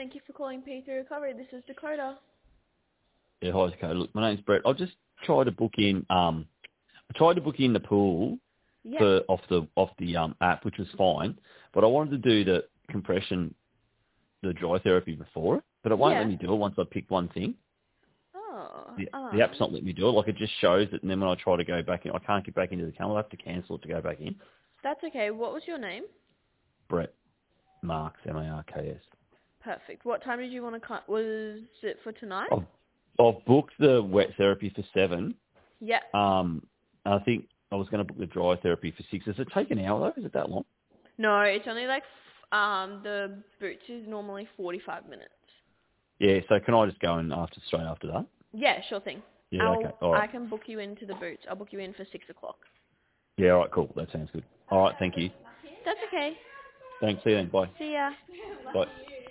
Thank you for calling P3 Recovery. This is Dakota. Yeah, hi, Dakota. Look, my name's Brett. I just tried to book in. I tried to book in the pool off the app, which was fine. But I wanted to do the compression, the dry therapy before it. But it won't let me do it once I pick one thing. Oh. The app's not letting me do it. Like, it just shows it, and then when I try to go back in, I can't get back into the calendar. I have to cancel it to go back in. That's okay. What was your name? Brett Marks, Marks. Perfect. What time did you want to cut? Was it for tonight? I've booked the wet therapy for 7. Yeah. I think I was going to book the dry therapy for 6. Does it take an hour though? Is it that long? No, it's only like the boots is normally 45 minutes. Yeah. So can I just go in straight after that? Yeah, sure thing. Yeah. Okay. All right. I can book you into the boots. I'll book you in for 6 o'clock. Yeah. All right. Cool. That sounds good. All right. Thank you. That's okay. Thanks. See you then. Bye. See ya. Bye.